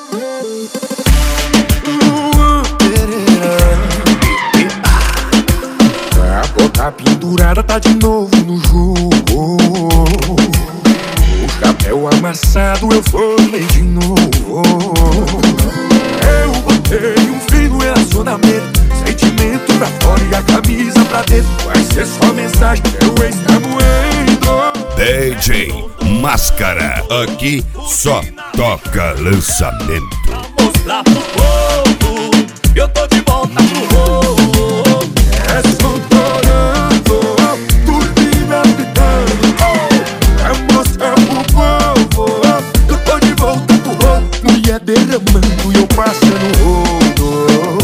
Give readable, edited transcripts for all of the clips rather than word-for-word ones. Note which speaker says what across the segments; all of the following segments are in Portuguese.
Speaker 1: A boca pendurada tá de novo no jogo. O chapéu amassado eu formei de novo. Eu botei um fim no relacionamento, sentimento pra fora e a camisa pra dentro. Vai ser só mensagem, meu ex tá moendo.
Speaker 2: DJ Máscara, aqui só toca lançamento.
Speaker 3: Mostrar pro povo, eu tô de volta pro rolo.
Speaker 1: É soltorando, turbina apitando. É mostrar pro povo, eu tô de volta pro rolo. Mulher derramando e eu passando rolo.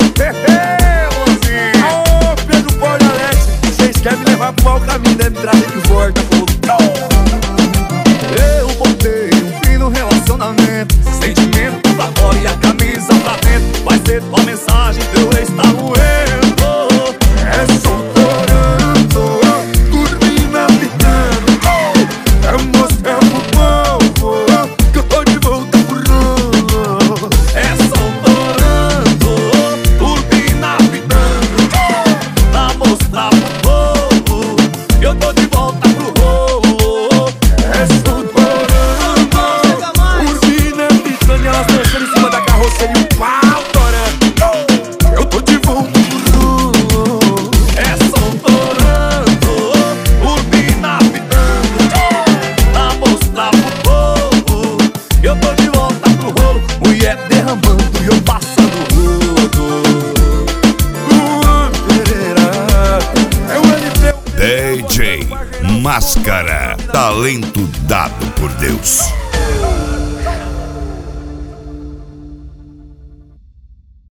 Speaker 1: Aô, Pedro Porto Alex, vocês querem me levar pro mau caminho, deve trazer de volta.
Speaker 3: Eu botei um fim no relacionamento, sentimento pra fora e a camisa pra dentro. Vai ser tua mensagem, teu ex tá moendo.
Speaker 1: É soltorando, turbina apitando. É mostrar pro povo que eu tô de volta pro rolo.
Speaker 3: É soltorando, turbina apitando. Pra mostrar pro povo, eu tô de volta pro rolo.
Speaker 1: É soltorando, turbina apitando. E elas dançando em cima da carroceria e o pau torando. Eu tô de volta pro rolo.
Speaker 3: É soltorando, turbina apitando. Pra mostrar pro povo, eu tô de volta pro rolo. Mulher derramando e eu passando rodo.
Speaker 1: Luan Pereira, é o LP.
Speaker 2: DJ Máscara, talento dado por Deus.